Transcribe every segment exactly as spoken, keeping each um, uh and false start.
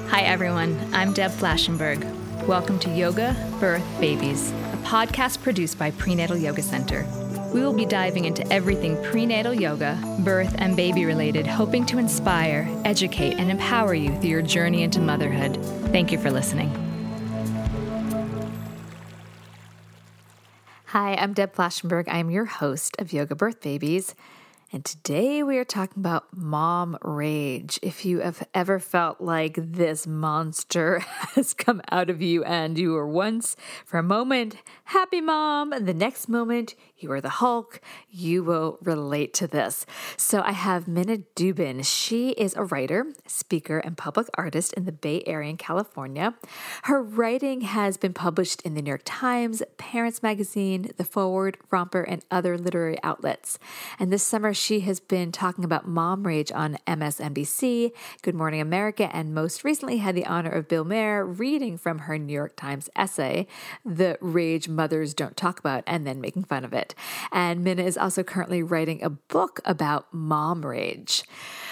Hi, everyone. I'm Deb Flashenberg. Welcome to Yoga, Birth, Babies, a podcast produced by Prenatal Yoga Center. We will be diving into everything prenatal yoga, birth, and baby related, hoping to inspire, educate, and empower you through your journey into motherhood. Thank you for listening. Hi, I'm Deb Flashenberg. I am your host of Yoga Birth Babies. And today we are talking about mom rage. If you have ever felt like this monster has come out of you and you were once, for a moment, happy mom, and the next moment you are the Hulk, you will relate to this. So I have Minna Dubin. She is a writer, speaker, and public artist in the Bay Area in California. Her writing has been published in the New York Times, Parents Magazine, The Forward, Romper, and other literary outlets. And this summer, she has been talking about mom rage on M S N B C, Good Morning America, and most recently had the honor of Bill Maher reading from her New York Times essay, The Rage Mothers Don't Talk About, and then making fun of it. And Minna is also currently writing a book about mom rage.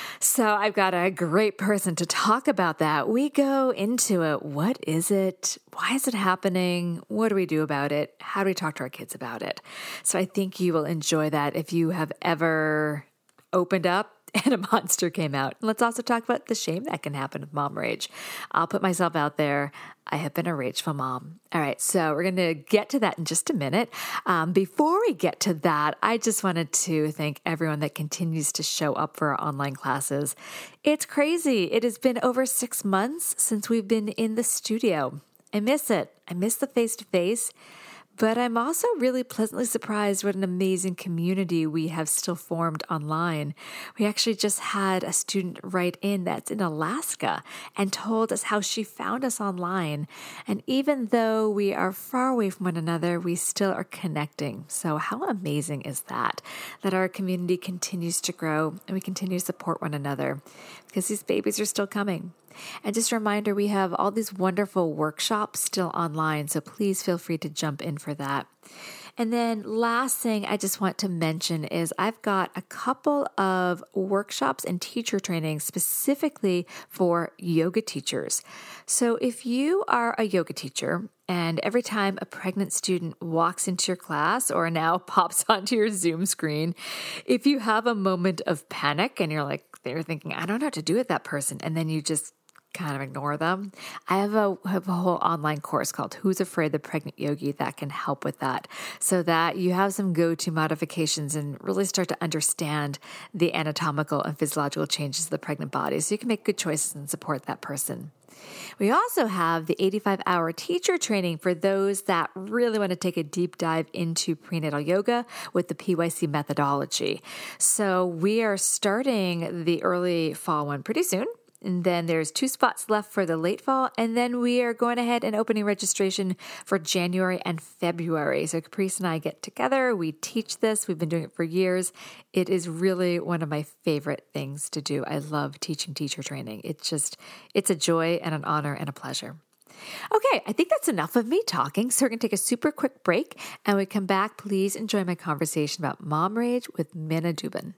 So I've got a great person to talk about that. We go into it. What is it? Why is it happening? What do we do about it? How do we talk to our kids about it? So I think you will enjoy that if you have ever opened up and a monster came out. Let's also talk about the shame that can happen with mom rage. I'll put myself out there. I have been a rageful mom. All right, so we're going to get to that in just a minute. Um, before we get to that, I just wanted to thank everyone that continues to show up for our online classes. It's crazy. It has been over six months since we've been in the studio. I miss it. I miss the face-to-face. But I'm also really pleasantly surprised what an amazing community we have still formed online. We actually just had a student write in that's in Alaska and told us how she found us online. And even though we are far away from one another, we still are connecting. So how amazing is that? That our community continues to grow and we continue to support one another because these babies are still coming. And just a reminder, we have all these wonderful workshops still online, so please feel free to jump in for that. And then last thing I just want to mention is I've got a couple of workshops and teacher trainings specifically for yoga teachers. So if you are a yoga teacher and every time a pregnant student walks into your class or now pops onto your Zoom screen, if you have a moment of panic and you're like, they're thinking, I don't know what to do with that person, and then you just kind of ignore them. I have a, have a whole online course called Who's Afraid the Pregnant Yogi that can help with that so that you have some go-to modifications and really start to understand the anatomical and physiological changes of the pregnant body so you can make good choices and support that person. We also have the eighty-five hour teacher training for those that really want to take a deep dive into prenatal yoga with the P Y C methodology. So we are starting the early fall one pretty soon. And then there's two spots left for the late fall. And then we are going ahead and opening registration for January and February. So Caprice and I get together. We teach this. We've been doing it for years. It is really one of my favorite things to do. I love teaching teacher training. It's just, it's a joy and an honor and a pleasure. Okay, I think that's enough of me talking. So we're going to take a super quick break. And when we come back, please enjoy my conversation about mom rage with Minna Dubin.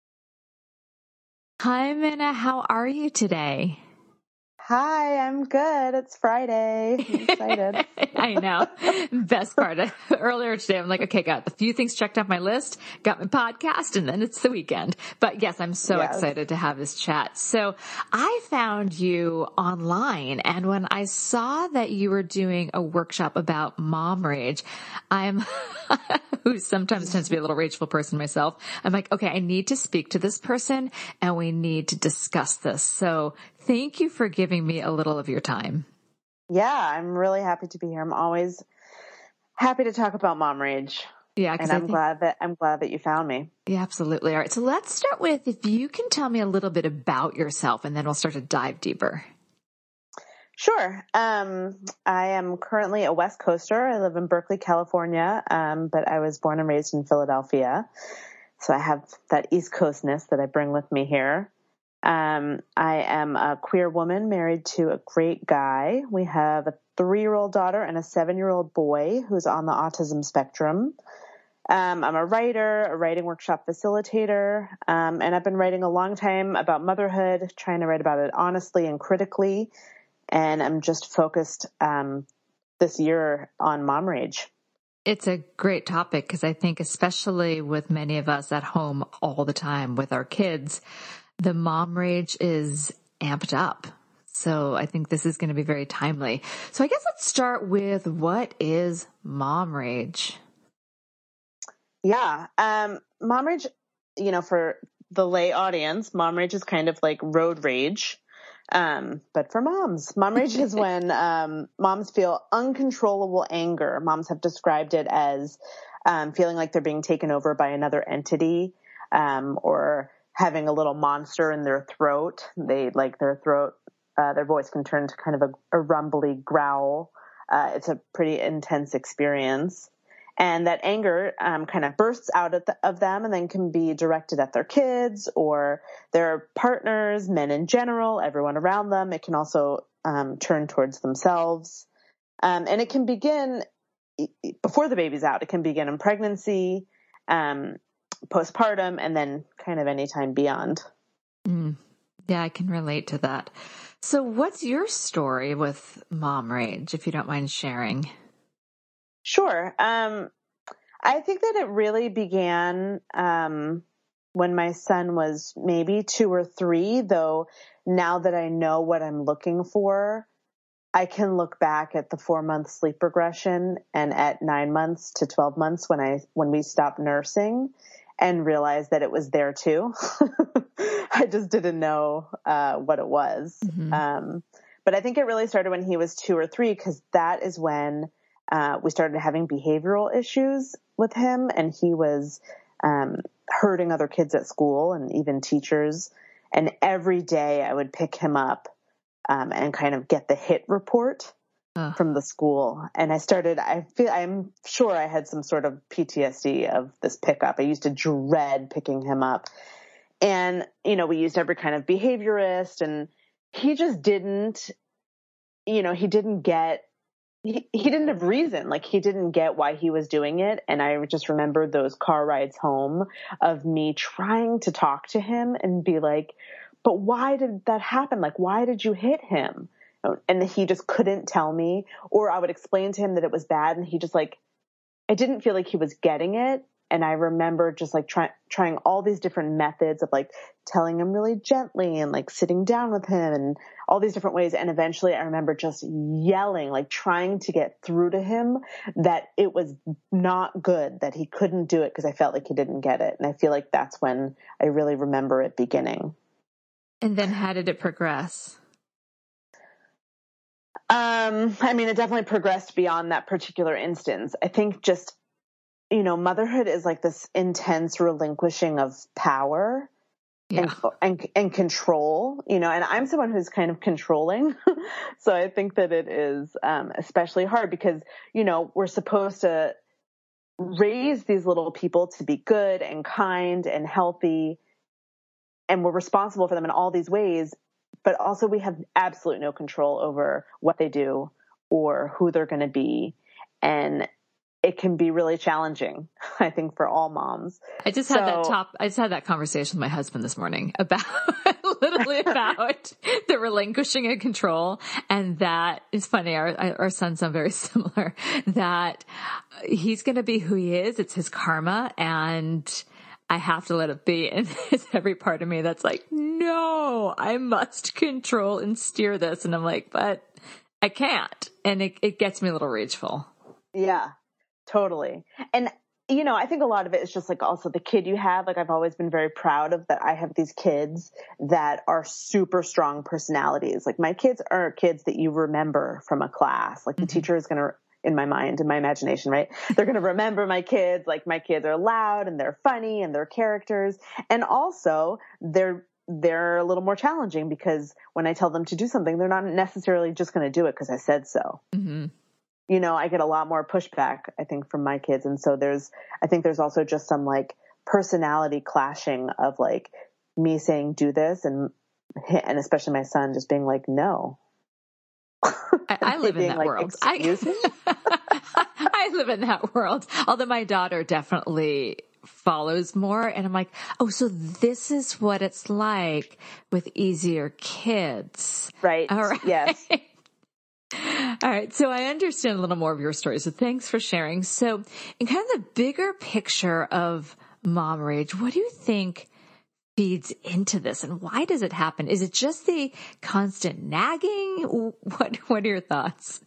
Hi, Minna. How are you today? Hi, I'm good. It's Friday. I'm excited. I know. Best part. Earlier today, I'm like, okay, got a few things checked off my list, got my podcast, and then it's the weekend. But yes, I'm so yes. excited to have this chat. So I found you online, and when I saw that you were doing a workshop about mom rage, I'm, who sometimes tends to be a little rageful person myself, I'm like, okay, I need to speak to this person, and we need to discuss this. So thank you for giving me a little of your time. Yeah, I'm really happy to be here. I'm always happy to talk about mom rage. Yeah, and I'm think, glad that I'm glad that you found me. Yeah, absolutely. All right, so let's start with if you can tell me a little bit about yourself, and then we'll start to dive deeper. Sure. Um, I am currently a West Coaster. I live in Berkeley, California, um, but I was born and raised in Philadelphia, so I have that East Coastness that I bring with me here. Um, I am a queer woman married to a great guy. We have a three-year-old daughter and a seven-year-old boy who's on the autism spectrum. Um, I'm a writer, a writing workshop facilitator, um, and I've been writing a long time about motherhood, trying to write about it honestly and critically. and I'm just focused um, this year on mom rage. It's a great topic because I think especially with many of us at home all the time with our kids, the mom rage is amped up. So I think this is going to be very timely. So I guess let's start with, what is mom rage? Yeah. Um, mom rage, you know, for the lay audience, mom rage is kind of like road rage. Um, but for moms, mom rage is when, um, moms feel uncontrollable anger. Moms have described it as, um, feeling like they're being taken over by another entity, um, or having a little monster in their throat. They like their throat, uh, their voice can turn to kind of a, a rumbly growl. Uh, it's a pretty intense experience. And that anger um, kind of bursts out of, the, of them and then can be directed at their kids or their partners, men in general, everyone around them. It can also um, turn towards themselves. Um, and it can begin before the baby's out. It can begin in pregnancy, um, postpartum, and then kind of anytime beyond. Mm, yeah, I can relate to that. So what's your story with mom rage, if you don't mind sharing? Sure. Um, I think that it really began um, when my son was maybe two or three, though now that I know what I'm looking for, I can look back at the four-month sleep regression and at nine months to twelve months when I when we stopped nursing and realize that it was there too. I just didn't know uh, what it was. Mm-hmm. Um, but I think it really started when he was two or three because that is when Uh, we started having behavioral issues with him, and he was um, hurting other kids at school and even teachers. And every day I would pick him up um, and kind of get the hit report uh. from the school. And I started, I feel, I'm sure I had some sort of P T S D of this pickup. I used to dread picking him up. And, you know, we used every kind of behaviorist, and he just didn't, you know, he didn't get He, he didn't have reason. Like he didn't get why he was doing it. And I just remember those car rides home of me trying to talk to him and be like, but why did that happen? Like, why did you hit him? And he just couldn't tell me, or I would explain to him that it was bad. And he just like, I didn't feel like he was getting it. And I remember just like trying, trying all these different methods of like telling him really gently and like sitting down with him and all these different ways. And eventually I remember just yelling, like trying to get through to him that it was not good, that he couldn't do it because I felt like he didn't get it. And I feel like that's when I really remember it beginning. And then how did it progress? Um, I mean, it definitely progressed beyond that particular instance. I think just, you know, motherhood is like this intense relinquishing of power yeah. and, and, and control, you know, and I'm someone who's kind of controlling. So I think that it is, um, especially hard because, you know, we're supposed to raise these little people to be good and kind and healthy, and we're responsible for them in all these ways, but also we have absolute no control over what they do or who they're going to be. And it can be really challenging, I think, for all moms. I just so, had that top, I just had that conversation with my husband this morning about, literally about the relinquishing of control. And that is funny. Our, our sons sound very similar, that he's going to be who he is. It's his karma. And I have to let it be. And there's every part of me that's like, no, I must control and steer this. And I'm like, but I can't. And it, it gets me a little rageful. Yeah. Totally. And, you know, I think a lot of it is just like also the kid you have. Like I've always been very proud of that. I have these kids that are super strong personalities. Like my kids are kids that you remember from a class. Like the mm-hmm. teacher is going to, in my mind, in my imagination, right? They're going to remember my kids. Like my kids are loud and they're funny and they're characters. And also they're, they're a little more challenging because when I tell them to do something, they're not necessarily just going to do it because I said so. Mm-hmm. You know, I get a lot more pushback, I think, from my kids. And so there's, I think there's also just some like personality clashing of like me saying, do this. And, and especially my son just being like, no. I, I live in that like, world. Excuse I, me? I live in that world. Although my daughter definitely follows more. And I'm like, oh, so this is what it's like with easier kids. Right. All right. Yes. All right. So I understand a little more of your story. So thanks for sharing. So in kind of the bigger picture of mom rage, what do you think feeds into this and why does it happen? Is it just the constant nagging? What, what are your thoughts?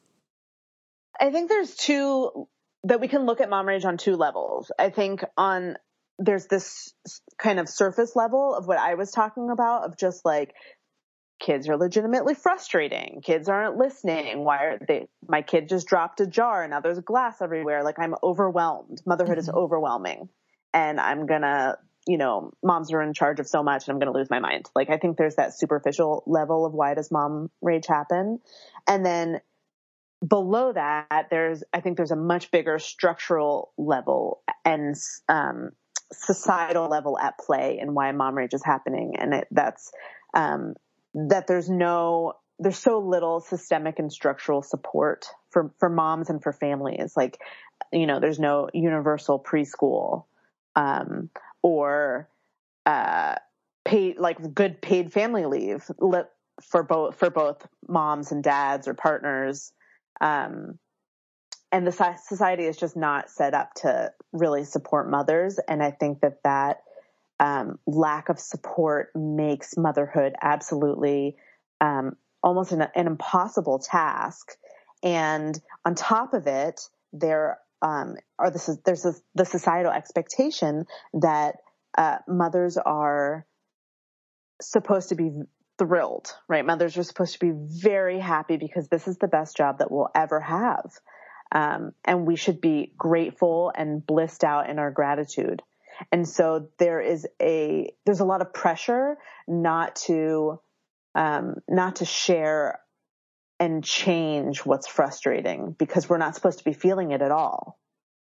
I think there's two that we can look at mom rage on two levels. I think on there's this kind of surface level of what I was talking about of just like, kids are legitimately frustrating. Kids aren't listening. Why are they, my kid just dropped a jar and now there's glass everywhere. Like I'm overwhelmed. Motherhood mm-hmm. is overwhelming and I'm gonna, you know, moms are in charge of so much and I'm going to lose my mind. Like, I think there's that superficial level of why does mom rage happen? And then below that, there's, I think there's a much bigger structural level and, um, societal level at play in why mom rage is happening. And it, that's, um, that there's no, there's so little systemic and structural support for, for moms and for families. Like, you know, there's no universal preschool, um, or, uh, paid, like good paid family leave for both, for both moms and dads or partners. Um, and the society is just not set up to really support mothers. And I think that that, Um, lack of support makes motherhood absolutely um, almost an, an impossible task. And on top of it, there um, are this is, there's this, the societal expectation that uh, mothers are supposed to be thrilled, right? Mothers are supposed to be very happy because this is the best job that we'll ever have. Um, and we should be grateful and blissed out in our gratitude. And so there is a, there's a lot of pressure not to, um, not to share and change what's frustrating because we're not supposed to be feeling it at all.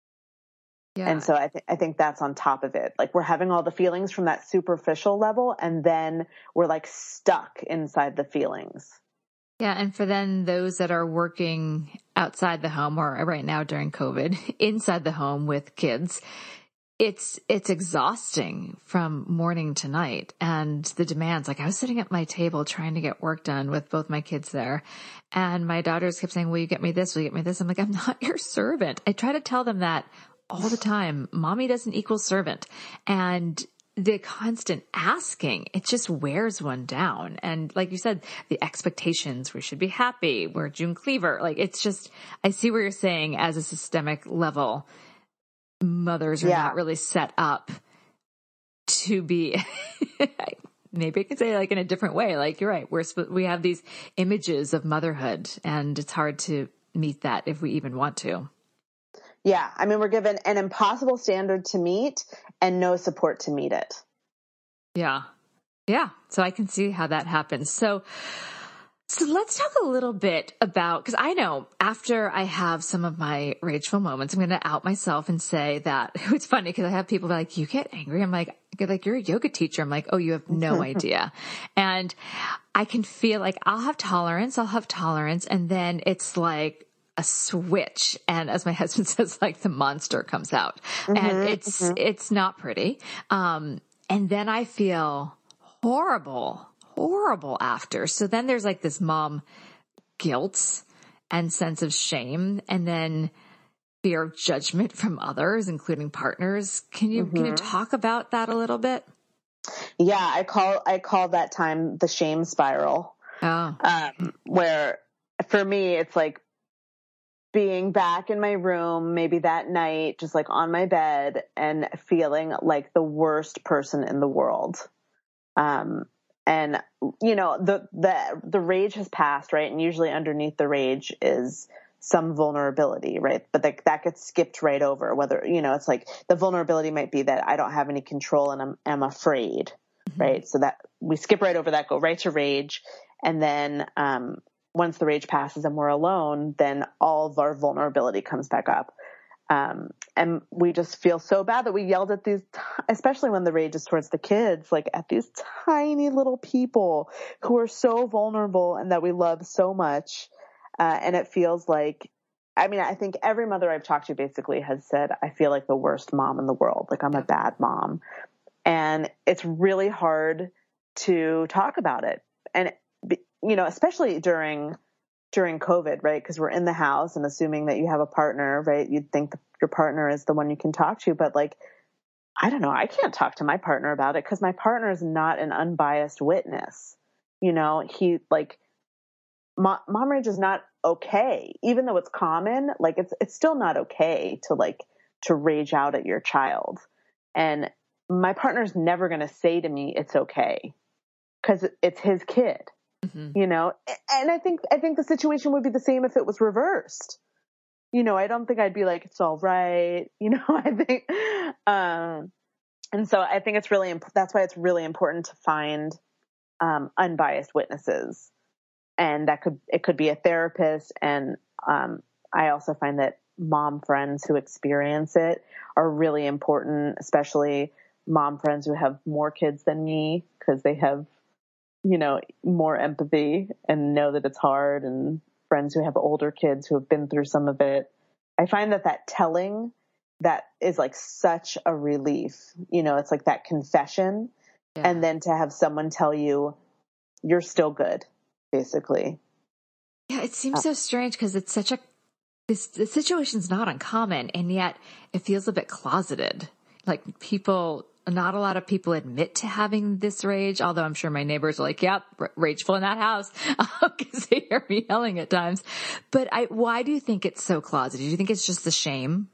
Yeah. And so I, th- I think that's on top of it. Like we're having all the feelings from that superficial level and then we're like stuck inside the feelings. Yeah. And for then those that are working outside the home or right now during COVID inside the home with kids, It's, it's exhausting from morning to night and the demands. Like I was sitting at my table trying to get work done with both my kids there and my daughters kept saying, will you get me this? Will you get me this? I'm like, I'm not your servant. I try to tell them that all the time. Mommy doesn't equal servant. And the constant asking, it just wears one down. And like you said, the expectations, we should be happy. We're June Cleaver. Like it's just, I see what you're saying as a systemic level. Mothers are yeah. not really set up to be, maybe I could say like in a different way. Like you're right. We're, we have these images of motherhood and it's hard to meet that if we even want to. Yeah. I mean, we're given an impossible standard to meet and no support to meet it. Yeah. Yeah. So I can see how that happens. So So let's talk a little bit about, because I know after I have some of my rageful moments, I'm going to out myself and say that it's funny because I have people like, you get angry. I'm like, like you're a yoga teacher. I'm like, oh, you have no idea. And I can feel like I'll have tolerance. I'll have tolerance. And then it's like a switch. And as my husband says, like the monster comes out mm-hmm, and it's, mm-hmm. it's not pretty. Um, and then I feel horrible. horrible after. So then there's like this mom guilt and sense of shame and then fear of judgment from others, including partners. Can you, mm-hmm. can you talk about that a little bit? Yeah, I call, I call that time the shame spiral. Oh. Um, where for me, it's like being back in my room, maybe that night, just like on my bed and feeling like the worst person in the world. Um, And, you know, the, the, the rage has passed, right? And usually underneath the rage is some vulnerability, right? But like that gets skipped right over whether, you know, it's like the vulnerability might be that I don't have any control and I'm, I'm afraid, mm-hmm. right? So that we skip right over that, go right to rage. And then, um, once the rage passes and we're alone, then all of our vulnerability comes back up. Um, and we just feel so bad that we yelled at these, t- especially when the rage is towards the kids, like at these tiny little people who are so vulnerable and that we love so much. Uh, and it feels like, I mean, I think every mother I've talked to basically has said, I feel like the worst mom in the world. Like I'm a bad mom. And it's really hard to talk about it. And, you know, especially during during COVID, right? Because we're in the house and assuming that you have a partner, right? You'd think that your partner is the one you can talk to, but like, I don't know, I can't talk to my partner about it because my partner is not an unbiased witness. You know, he like, mom, mom rage is not okay, even though it's common. Like it's it's still not okay to like to rage out at your child. And my partner's never going to say to me it's okay because it's his kid. Mm-hmm. You know, and I think I think the situation would be the same if it was reversed. You know, I don't think I'd be like, it's all right. You know, I think, um, and so I think it's really, imp- that's why it's really important to find, um, unbiased witnesses. And that could, it could be a therapist. And, um, I also find that mom friends who experience it are really important, especially mom friends who have more kids than me, because they have, you know, more empathy and know that it's hard, and friends who have older kids who have been through some of it. I find that that telling that is like such a relief, you know, it's like that confession. Yeah. And then to have someone tell you you're still good, basically. Yeah. It seems uh, so strange because it's such a, this, the situation's not uncommon, and yet it feels a bit closeted. Like people, not a lot of people admit to having this rage, although I'm sure my neighbors are like, yep, rageful in that house, because they hear me yelling at times. But I, why do you think it's so closeted? Do you think it's just the shame?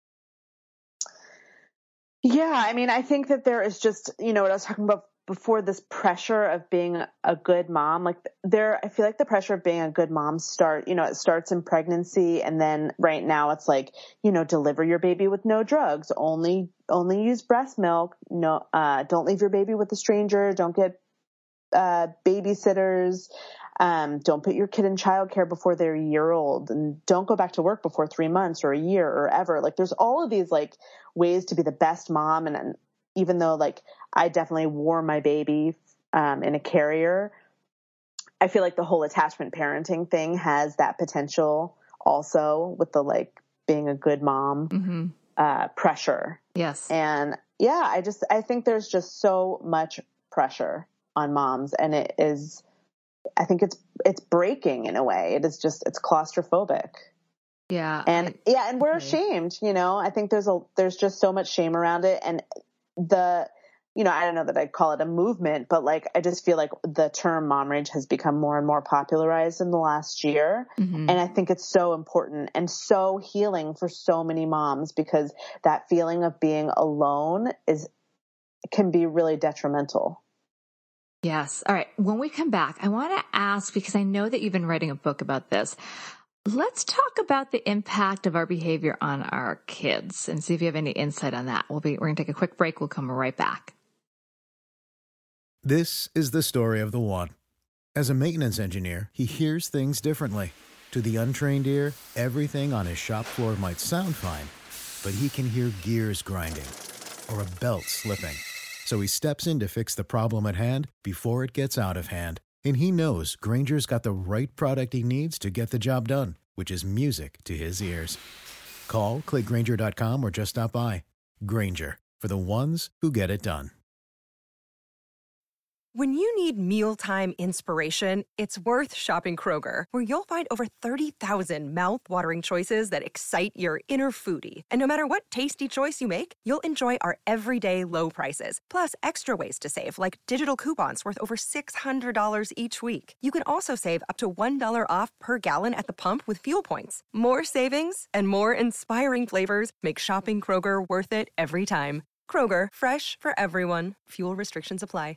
Yeah. I mean, I think that there is just, you know, what I was talking about before, this pressure of being a good mom. Like there, I feel like the pressure of being a good mom start, you know, it starts in pregnancy. And then right now it's like, you know, deliver your baby with no drugs, only, only use breast milk. No, uh, don't leave your baby with a stranger. Don't get, uh, babysitters. Um, don't put your kid in childcare before they're a year old, and don't go back to work before three months or a year or ever. Like there's all of these like ways to be the best mom. And, and even though like I definitely wore my baby, um, in a carrier, I feel like the whole attachment parenting thing has that potential also with the, like being a good mom, mm-hmm. uh, pressure. Yes. And yeah, I just, I think there's just so much pressure on moms, and it is, I think it's, it's breaking in a way. It is just, it's claustrophobic. Yeah. And I, yeah, and we're okay. ashamed, you know, I think there's a, there's just so much shame around it. And the, you know, I don't know that I'd call it a movement, but like, I just feel like the term mom rage has become more and more popularized in the last year. Mm-hmm. And I think it's so important and so healing for so many moms, because that feeling of being alone is, can be really detrimental. Yes. All right. When we come back, I want to ask, because I know that you've been writing a book about this. Let's talk about the impact of our behavior on our kids and see if you have any insight on that. We'll be, we're going to take a quick break. We'll come right back. This is the story of the one. As a maintenance engineer, he hears things differently. To the untrained ear, everything on his shop floor might sound fine, but he can hear gears grinding or a belt slipping. So he steps in to fix the problem at hand before it gets out of hand. And he knows Grainger's got the right product he needs to get the job done, which is music to his ears. Call, click Grainger dot com, or just stop by. Grainger, for the ones who get it done. When you need mealtime inspiration, it's worth shopping Kroger, where you'll find over thirty thousand mouth-watering choices that excite your inner foodie. And no matter what tasty choice you make, you'll enjoy our everyday low prices, plus extra ways to save, like digital coupons worth over six hundred dollars each week. You can also save up to one dollar off per gallon at the pump with fuel points. More savings and more inspiring flavors make shopping Kroger worth it every time. Kroger, fresh for everyone. Fuel restrictions apply.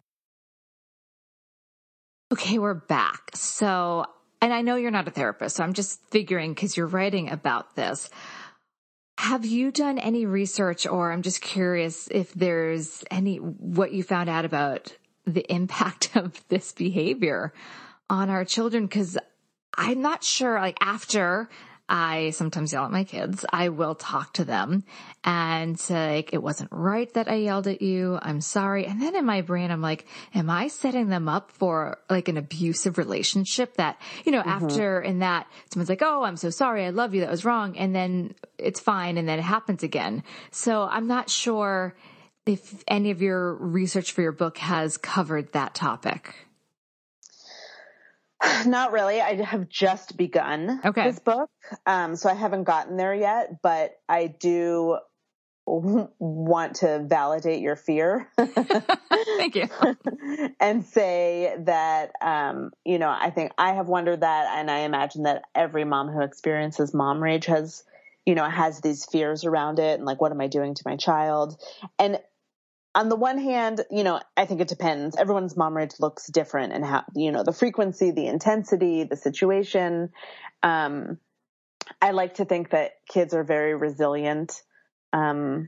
Okay, we're back. So, and I know you're not a therapist, so I'm just figuring, because you're writing about this. Have you done any research, or I'm just curious if there's any, what you found out about the impact of this behavior on our children? Because I'm not sure, like after I sometimes yell at my kids, I will talk to them and say, like, it wasn't right that I yelled at you. I'm sorry. And then in my brain, I'm like, am I setting them up for like an abusive relationship that, you know, mm-hmm. after in that someone's like, oh, I'm so sorry. I love you. That was wrong. And then it's fine. And then it happens again. So I'm not sure if any of your research for your book has covered that topic. Not really. I have just begun okay. this book. Um, so I haven't gotten there yet, but I do want to validate your fear. Thank you. And say that, um, you know, I think I have wondered that, and I imagine that every mom who experiences mom rage has, you know, has these fears around it, and like, what am I doing to my child? And on the one hand, you know, I think it depends. Everyone's mom rage looks different, and how, you know, the frequency, the intensity, the situation. Um, I like to think that kids are very resilient. Um,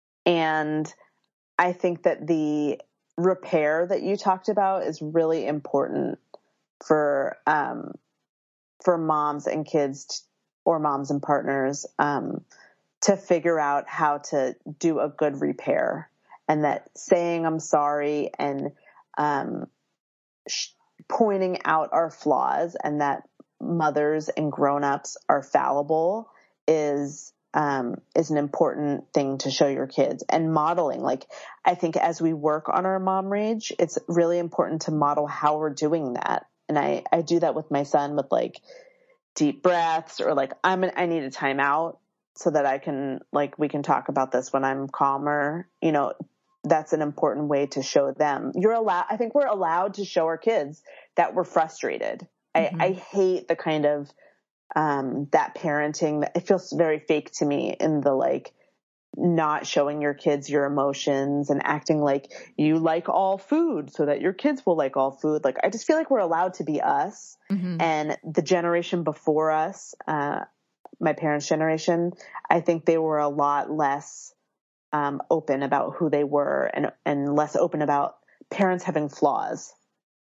and I think that the repair that you talked about is really important for, um, for moms and kids t- or moms and partners, um, to figure out how to do a good repair, and that saying I'm sorry and, um, sh- pointing out our flaws, and that mothers and grown-ups are fallible is, um, is an important thing to show your kids. And modeling, like, I think as we work on our mom rage, it's really important to model how we're doing that. And I, I do that with my son with like deep breaths, or like, I'm an, I need a timeout so that I can, like, we can talk about this when I'm calmer. You know, that's an important way to show them. You're allowed, I think we're allowed to show our kids that we're frustrated. Mm-hmm. I, I hate the kind of, um, that parenting that it feels very fake to me, in the like not showing your kids your emotions and acting like you like all food so that your kids will like all food. Like, I just feel like we're allowed to be us. Mm-hmm. And the generation before us, uh, my parents' generation, I think they were a lot less um, open about who they were, and, and less open about parents having flaws.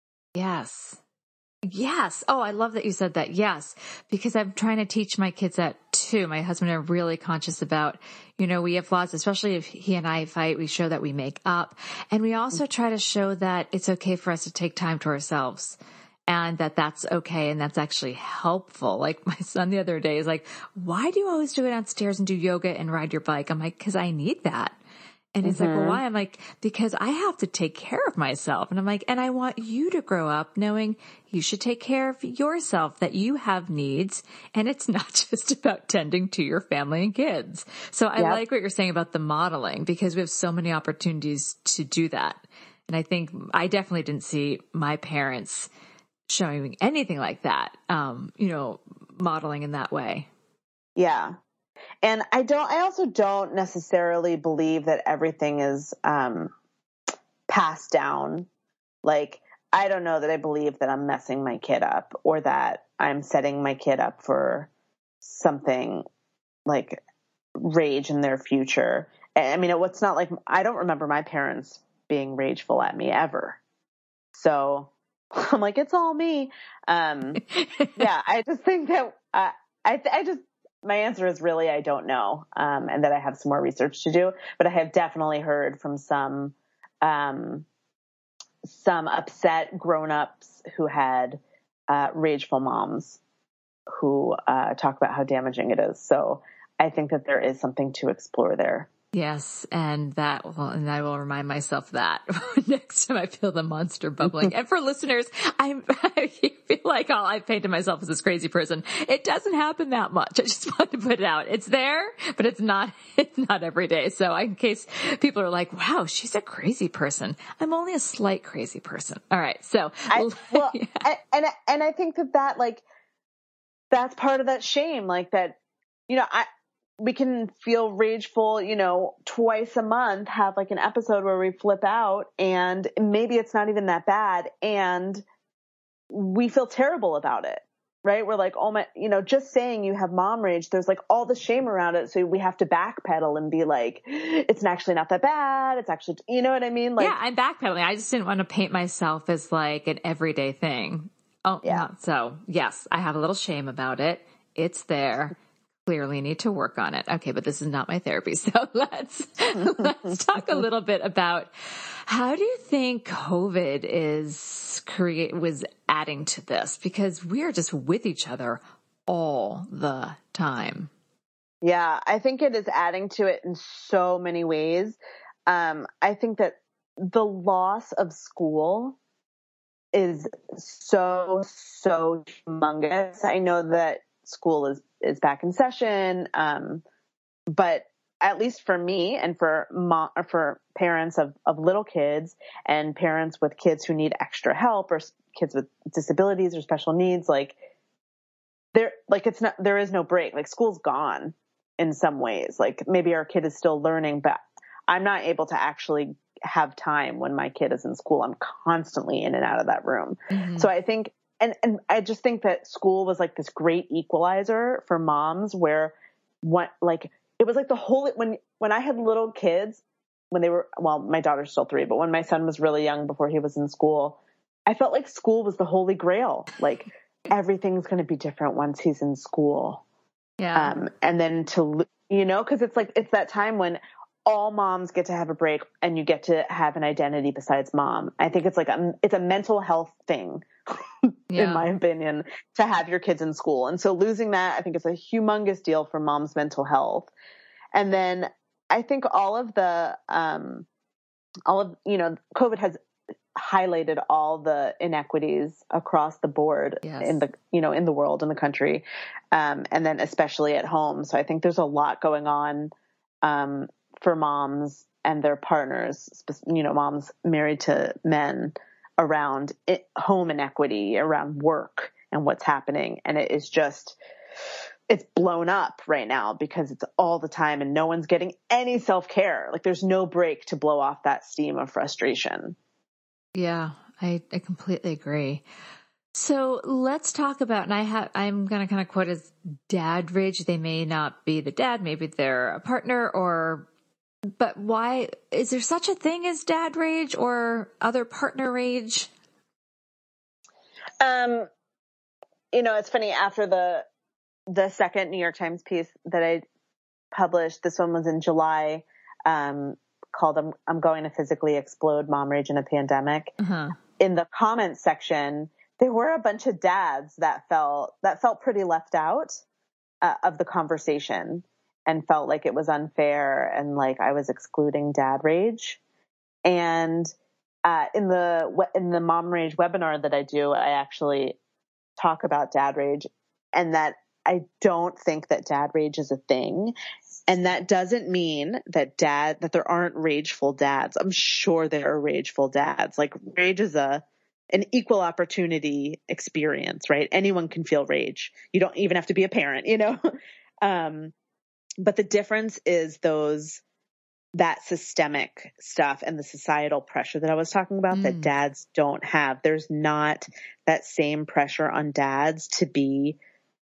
Yes. Yes. Oh, I love that you said that. Yes. Because I'm trying to teach my kids that too. My husband and I are really conscious about, you know, we have flaws, especially if he and I fight, we show that we make up. And we also try to show that it's okay for us to take time to ourselves, and that that's okay. And that's actually helpful. Like my son the other day is like, why do you always do it downstairs and do yoga and ride your bike? I'm like, cause I need that. And he's mm-hmm. like, well, why? I'm like, because I have to take care of myself. And I'm like, and I want you to grow up knowing you should take care of yourself, that you have needs, and it's not just about tending to your family and kids. So I yep. like what you're saying about the modeling, because we have so many opportunities to do that. And I think I definitely didn't see my parents showing anything like that, um, you know, modeling in that way. Yeah. And I don't, I also don't necessarily believe that everything is, um, passed down. Like, I don't know that I believe that I'm messing my kid up, or that I'm setting my kid up for something like rage in their future. I mean, it's not like, I don't remember my parents being rageful at me ever. So I'm like, it's all me. Um, yeah, I just think that, uh, I, I just, my answer is really, I don't know. Um, and that I have some more research to do, but I have definitely heard from some, um, some upset grown-ups who had, uh, rageful moms who, uh, talk about how damaging it is. So I think that there is something to explore there. Yes. And that will, and I will remind myself that next time I feel the monster bubbling. And for listeners, I'm, I feel like oh, I painted myself as this crazy person. It doesn't happen that much. I just want to put it out. It's there, but it's not, it's not every day. So in case people are like, wow, she's a crazy person. I'm only a slight crazy person. All right. So, I, well, yeah. I, and, and I think that that like, that's part of that shame. Like that, you know, I, we can feel rageful, you know, twice a month, have like an episode where we flip out, and maybe it's not even that bad, and we feel terrible about it, right? We're like, oh my, you know, just saying you have mom rage, there's like all the shame around it. So we have to backpedal and be like, it's actually not that bad. It's actually, you know what I mean? Like, yeah, I'm backpedaling. I just didn't want to paint myself as like an everyday thing. Oh, yeah. Not so. Yes, I have a little shame about it. It's there. Clearly need to work on it. Okay, but this is not my therapy. So let's, let's talk a little bit about how do you think COVID is create, was adding to this? Because we are just with each other all the time. Yeah, I think it is adding to it in so many ways. Um, I think that the loss of school is so, so humongous. I know that school is, is back in session. Um, but at least for me and for mom, for parents of, of little kids and parents with kids who need extra help or kids with disabilities or special needs, like there, like it's not, there is no break. Like school's gone in some ways. Like maybe our kid is still learning, but I'm not able to actually have time when my kid is in school. I'm constantly in and out of that room. Mm-hmm. So I think, and, and I just think that school was like this great equalizer for moms where what, like, it was like the whole, when, when I had little kids, when they were, well, my daughter's still three, but when my son was really young before he was in school, I felt like school was the holy grail. Like everything's going to be different once he's in school. Yeah. Um, and then to, you know, cause it's like, it's that time when all moms get to have a break and you get to have an identity besides mom. I think it's like, a, it's a mental health thing. Yeah. In my opinion, to have your kids in school. And so losing that, I think is a humongous deal for mom's mental health. And then I think all of the, um, all of, you know, COVID has highlighted all the inequities across the board yes. in the, you know, in the world, in the country. Um, and then especially at home. So I think there's a lot going on, um, for moms and their partners, you know, moms married to men, around it, home inequity, around work and what's happening. And it is just, it's blown up right now because it's all the time and no one's getting any self-care. Like there's no break to blow off that steam of frustration. Yeah, I, I completely agree. So let's talk about, and I have, I'm going to kind of quote as dad rage. They may not be the dad, maybe they're a partner or But why is there such a thing as dad rage or other partner rage? Um, you know, it's funny after the, the second New York Times piece that I published, this one was in July, um, called I'm, I'm going to physically explode mom rage in a pandemic. Uh-huh. In the comments section, there were a bunch of dads that felt, that felt pretty left out uh, of the conversation. And felt like it was unfair and like I was excluding dad rage. And uh, in the in the Mom Rage webinar that I do, I actually talk about dad rage and that I don't think that dad rage is a thing. And that doesn't mean that dad that there aren't rageful dads. I'm sure there are rageful dads. Like rage is a an equal opportunity experience, right? Anyone can feel rage. You don't even have to be a parent, you know. um, But the difference is those, that systemic stuff and the societal pressure that I was talking about mm. that dads don't have. There's not that same pressure on dads to be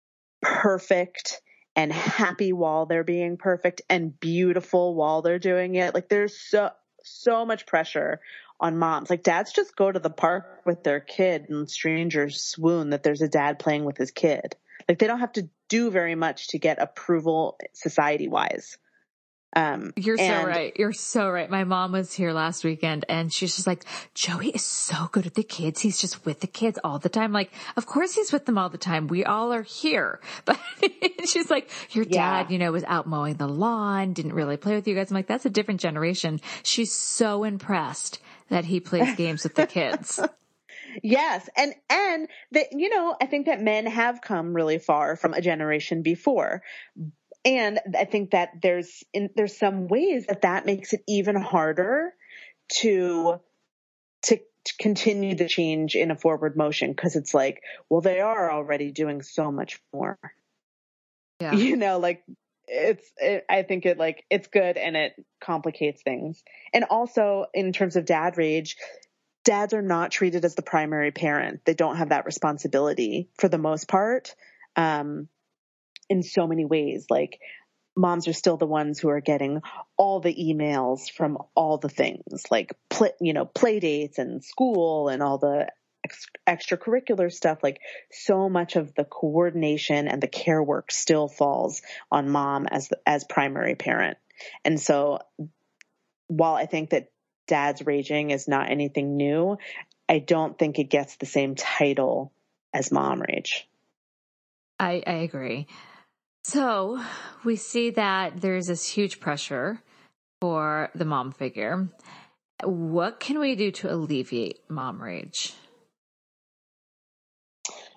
perfect and happy while they're being perfect and beautiful while they're doing it. Like there's so, so much pressure on moms. Like dads just go to the park with their kid and strangers swoon that there's a dad playing with his kid. Like they don't have to do very much to get approval society wise. Um, You're and, so right. You're so right. My mom was here last weekend and she's just like, Joey is so good with the kids. He's just with the kids all the time. Like, of course he's with them all the time. We all are here. But she's like, your dad, yeah. you know, was out mowing the lawn, didn't really play with you guys. I'm like, that's a different generation. She's so impressed that he plays games with the kids. Yes. And, and that, you know, I think that men have come really far from a generation before. And I think that there's, in, there's some ways that that makes it even harder to, to, to continue the change in a forward motion. Cause it's like, well, they are already doing so much more, yeah. you know, like it's, it, I think it like, it's good and it complicates things. And also in terms of dad rage, dads are not treated as the primary parent. They don't have that responsibility for the most part, um, in so many ways. Like moms are still the ones who are getting all the emails from all the things like, play, you know, play dates and school and all the ex- extracurricular stuff. Like so much of the coordination and the care work still falls on mom as, as primary parent. And so while I think that dad's raging is not anything new, I don't think it gets the same title as mom rage. I, I agree. So we see that there's this huge pressure for the mom figure. What can we do to alleviate mom rage?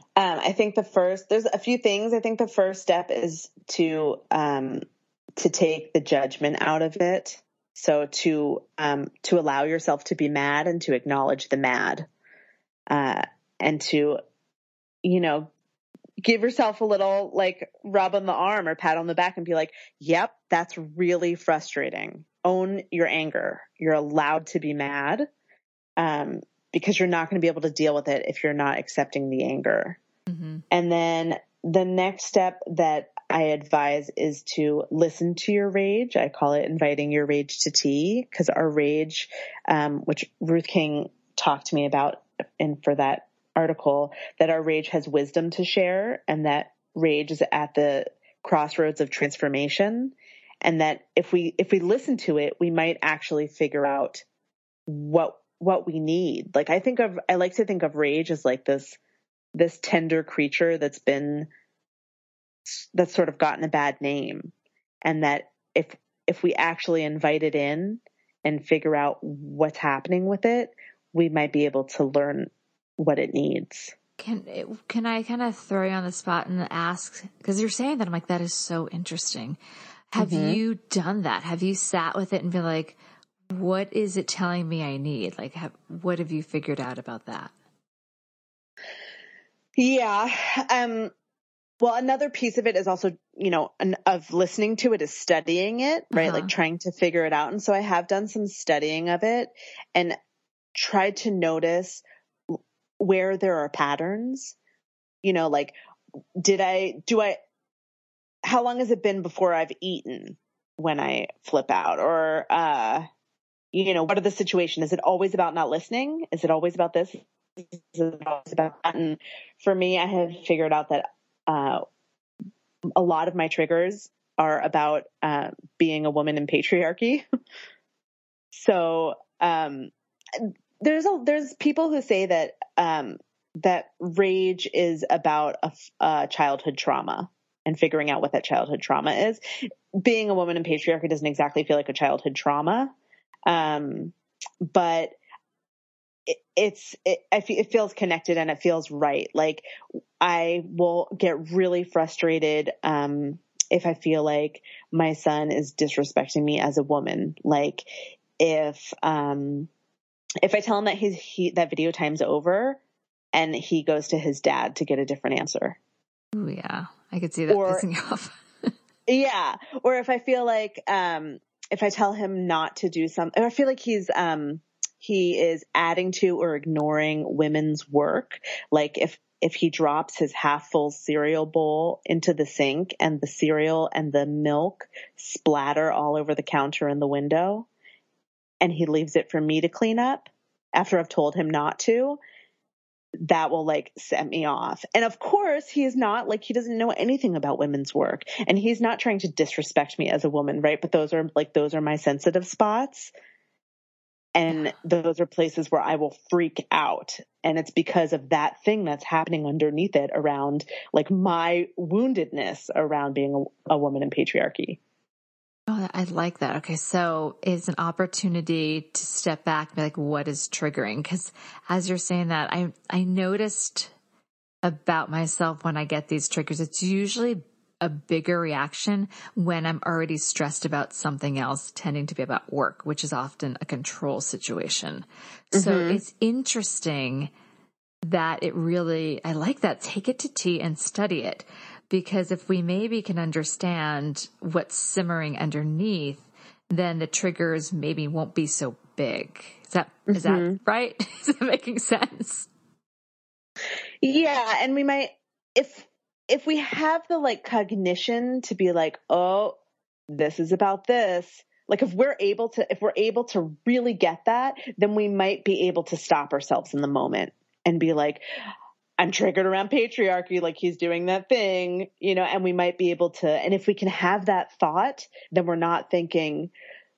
Um, I think the first, there's a few things. I think the first step is to, um, to take the judgment out of it. So to, um, to allow yourself to be mad and to acknowledge the mad, uh, and to, you know, give yourself a little like rub on the arm or pat on the back and be like, yep, that's really frustrating. Own your anger. You're allowed to be mad, um, because you're not going to be able to deal with it if you're not accepting the anger. Mm-hmm. And then the next step that I advise is to listen to your rage. I call it inviting your rage to tea, because our rage, um, which Ruth King talked to me about in for that article, that our rage has wisdom to share, and that rage is at the crossroads of transformation. And that if we, if we listen to it, we might actually figure out what, what we need. Like I think of, I like to think of rage as like this, this tender creature that's been, that's sort of gotten a bad name. And that if, if we actually invite it in and figure out what's happening with it, we might be able to learn what it needs. Can can I kind of throw you on the spot and ask, because you're saying that, I'm like, that is so interesting. Have mm-hmm. you done that? Have you sat with it and been like, what is it telling me I need? Like, have, what have you figured out about that? Yeah. Um, well, another piece of it is also, you know, an, of listening to it is studying it, right? Uh-huh. Like trying to figure it out. And so I have done some studying of it and tried to notice where there are patterns, you know, like, did I, do I, how long has it been before I've eaten when I flip out? Or, uh, you know, what are the situation? Is it always about not listening? Is it always about this? Is it always about that? And for me, I have figured out that, uh, a lot of my triggers are about, uh, being a woman in patriarchy. So, um, there's a, there's people who say that, um, that rage is about a, a childhood trauma and figuring out what that childhood trauma is. Being a woman in patriarchy doesn't exactly feel like a childhood trauma. Um, but it, it's, it, I feel, it feels connected and it feels right. Like I will get really frustrated, um, if I feel like my son is disrespecting me as a woman. Like if, um, if I tell him that he's, he, that video time's over and he goes to his dad to get a different answer. Oh yeah. I could see that or, pissing you off. Yeah. Or if I feel like, um, if I tell him not to do something, or I feel like he's, um, he is adding to or ignoring women's work. Like if, if he drops his half full cereal bowl into the sink and the cereal and the milk splatter all over the counter and the window, and he leaves it for me to clean up after I've told him not to, that will like set me off. And of course he is not like, he doesn't know anything about women's work and he's not trying to disrespect me as a woman. Right. But those are like, those are my sensitive spots. And those are places where I will freak out. And it's because of that thing that's happening underneath it around like my woundedness around being a, a woman in patriarchy. Oh, I like that. Okay. So it's an opportunity to step back and be like, what is triggering? Because as you're saying that, I, I noticed about myself when I get these triggers, it's usually a bigger reaction when I'm already stressed about something else, tending to be about work, which is often a control situation. Mm-hmm. So it's interesting that it really, I like that. Take it to tea and study it. Because if we maybe can understand what's simmering underneath, then the triggers maybe won't be so big. Is that, mm-hmm. is that right? Is that making sense? Yeah. And we might, if, if we have the like cognition to be like, oh, this is about this, like if we're able to, if we're able to really get that, then we might be able to stop ourselves in the moment and be like, I'm triggered around patriarchy, like he's doing that thing, you know, and we might be able to, and if we can have that thought, then we're not thinking,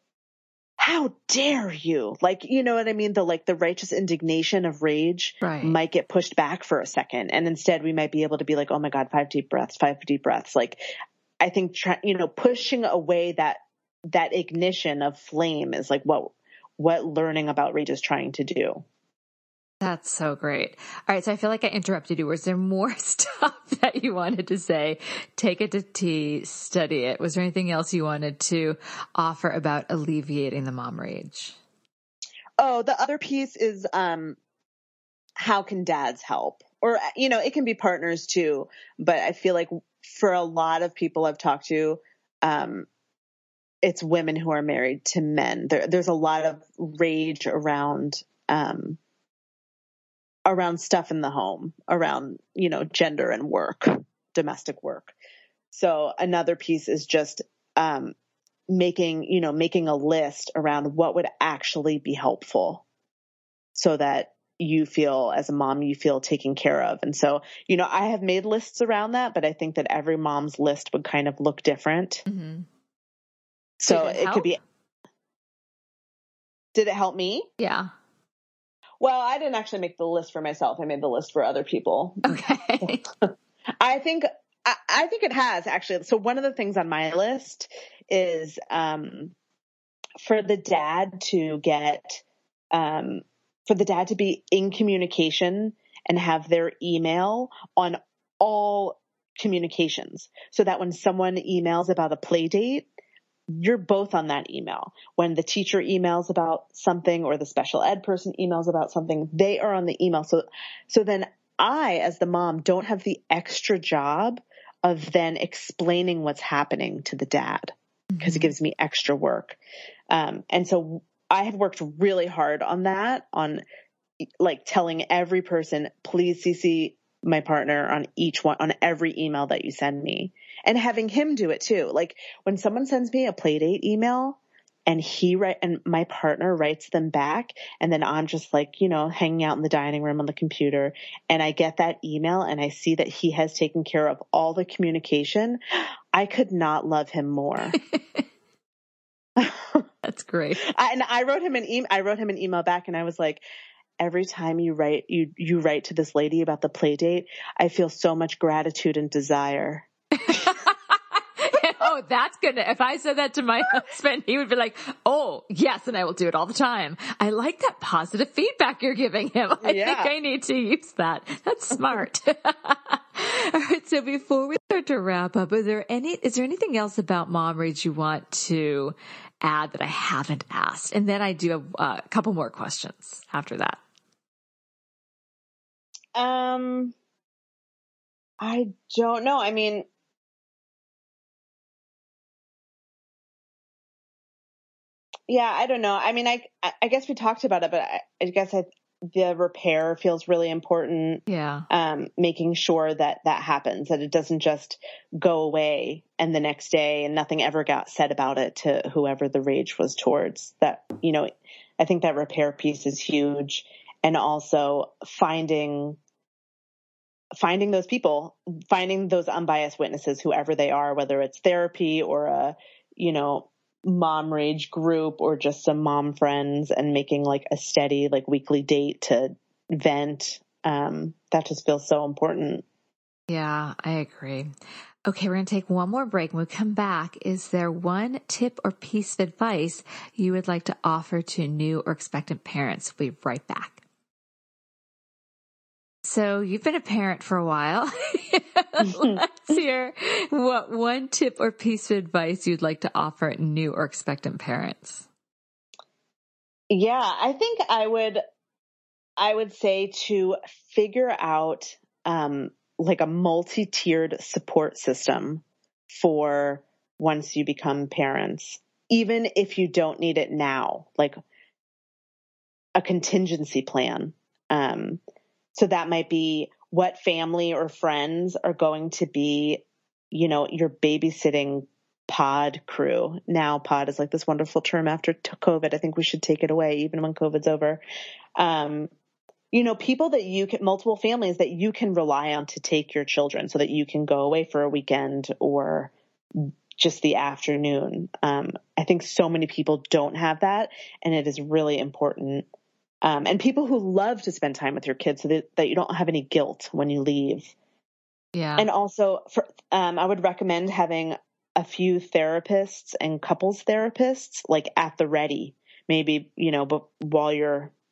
how dare you? Like, you know what I mean? The, like the righteous indignation of rage right. might get pushed back for a second. And instead we might be able to be like, oh my God, five deep breaths, five deep breaths. Like I think, try, you know, pushing away that, that ignition of flame is like what, what learning about rage is trying to do. That's so great. All right. So I feel like I interrupted you. Was there more stuff that you wanted to say? Take it to tea, study it. Was there anything else you wanted to offer about alleviating the mom rage? Oh, the other piece is, um, how can dads help? Or, you know, it can be partners too, but I feel like for a lot of people I've talked to, um, it's women who are married to men. There, there's a lot of rage around, um, around stuff in the home, around, you know, gender and work, domestic work. So another piece is just, um, making, you know, making a list around what would actually be helpful so that you feel as a mom, you feel taken care of. And so, you know, I have made lists around that, but I think that every mom's list would kind of look different. Mm-hmm. So it, it could be, did it help me? Yeah. Well, I didn't actually make the list for myself. I made the list for other people. Okay. I think, I, I think it has actually. So one of the things on my list is, um, for the dad to get, um, for the dad to be in communication and have their email on all communications so that when someone emails about a play date, you're both on that email. When the teacher emails about something or the special ed person emails about something, they are on the email. So, so then I, as the mom, don't have the extra job of then explaining what's happening to the dad because mm-hmm. it gives me extra work. Um, and so I have worked really hard on that, on like telling every person, please C C my partner on each one, on every email that you send me, and having him do it too. Like when someone sends me a play date email and he write, and my partner writes them back, and then I'm just like, you know, hanging out in the dining room on the computer, and I get that email and I see that he has taken care of all the communication. I could not love him more. That's great. I, and I wrote him an email. I wrote him an email back, and I was like, every time you write, you, you write to this lady about the play date, I feel so much gratitude and desire. Oh, that's good. If I said that to my husband, he would be like, oh, yes, and I will do it all the time. I like that positive feedback you're giving him. I yeah. think I need to use that. That's smart. All right. So before we start to wrap up, is there any, is there anything else about mom rage you want to add that I haven't asked? And then I do have uh, a couple more questions after that. Um, I don't know. I mean, yeah, I don't know. I mean, I, I guess we talked about it, but I, I guess I, the repair feels really important. Yeah. Um, making sure that that happens, that it doesn't just go away and the next day and nothing ever got said about it to whoever the rage was towards. That, you know, I think that repair piece is huge. And also finding, finding those people, finding those unbiased witnesses, whoever they are, whether it's therapy or a, you know, mom rage group or just some mom friends, and making like a steady, like weekly date to vent. Um, that just feels so important. Yeah, I agree. Okay, we're going to take one more break. When we come back, is there one tip or piece of advice you would like to offer to new or expectant parents? We'll be right back. So you've been a parent for a while. Let's hear what one tip or piece of advice you'd like to offer new or expectant parents. Yeah, I think I would, I would say to figure out, um, like a multi-tiered support system for once you become parents, even if you don't need it now, like a contingency plan. Um, So that might be what family or friends are going to be, you know, your babysitting pod crew. Now pod is like this wonderful term after COVID. I think we should take it away even when COVID's over. Um, you know, people that you can, multiple families that you can rely on to take your children so that you can go away for a weekend or just the afternoon. Um, I think so many people don't have that, and it is really important. Um, and people who love to spend time with your kids so that, that you don't have any guilt when you leave. Yeah. And also, for, um, I would recommend having a few therapists and couples therapists like at the ready, maybe, you know, but while you're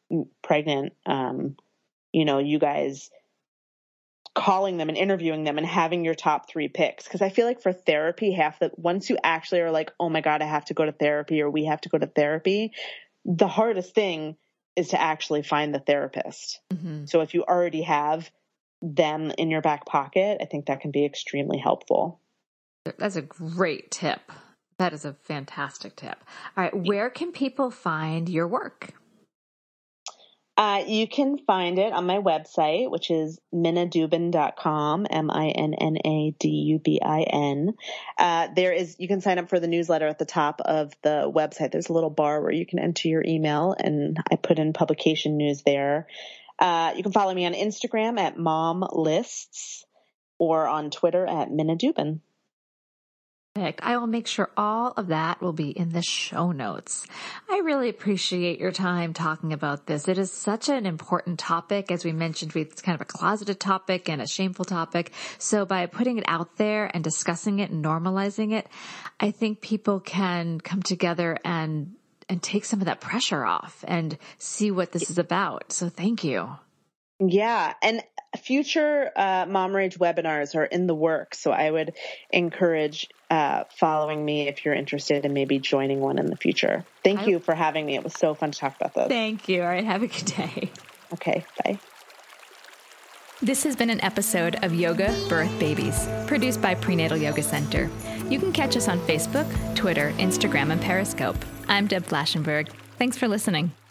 pregnant, um, you know, you guys calling them and interviewing them and having your top three picks. Cause I feel like for therapy, half that once you actually are like, oh my God, I have to go to therapy or we have to go to therapy, the hardest thing is to actually find the therapist. Mm-hmm. So if you already have them in your back pocket, I think that can be extremely helpful. That's a great tip. That is a fantastic tip. All right. Where can people find your work? Uh, you can find it on my website, which is minna dubin dot com, M I N N A D U B I N. Uh, there is, you can sign up for the newsletter at the top of the website. There's a little bar where you can enter your email, and I put in publication news there. Uh, you can follow me on Instagram at Mom Lists or on Twitter at Minna Dubin. I will make sure all of that will be in the show notes. I really appreciate your time talking about this. It is such an important topic. As we mentioned, it's kind of a closeted topic and a shameful topic. So by putting it out there and discussing it and normalizing it, I think people can come together and and take some of that pressure off and see what this is about. So thank you. Yeah. And future uh, Mom Rage webinars are in the works. So I would encourage uh, following me if you're interested in maybe joining one in the future. Thank I, you for having me. It was so fun to talk about this. Thank you. All right. Have a good day. Okay. Bye. This has been an episode of Yoga Birth Babies, produced by Prenatal Yoga Center. You can catch us on Facebook, Twitter, Instagram, and Periscope. I'm Deb Flashenberg. Thanks for listening.